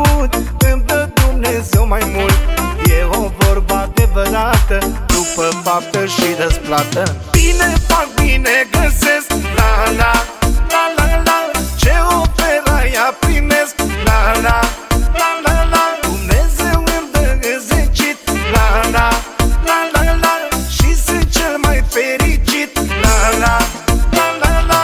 făcut, îmi dă Dumnezeu mai mult. E o vorbă adevărată, după faptă și răsplată. Bine fac, bine găsesc, la la la la la. Ce oferă ea primesc, la la la la la. Dumnezeu îmi dă zecit, la la la la la. Și sunt cel mai fericit, la la la la la.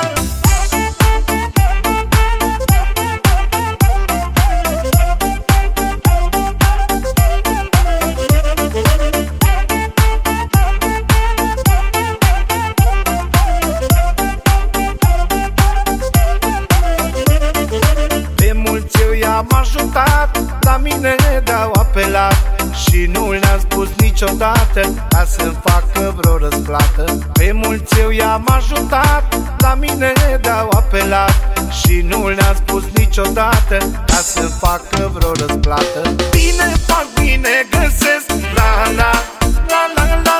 Am ajutat, la mine de-au apelat și nu le-am spus niciodată ca să-mi facă vreo răsplată. Pe mulți eu i-am ajutat, la mine de-au apelat și nu le-am spus niciodată ca să-mi facă vreo răsplată. Bine fac, bine găsesc, la la la la la.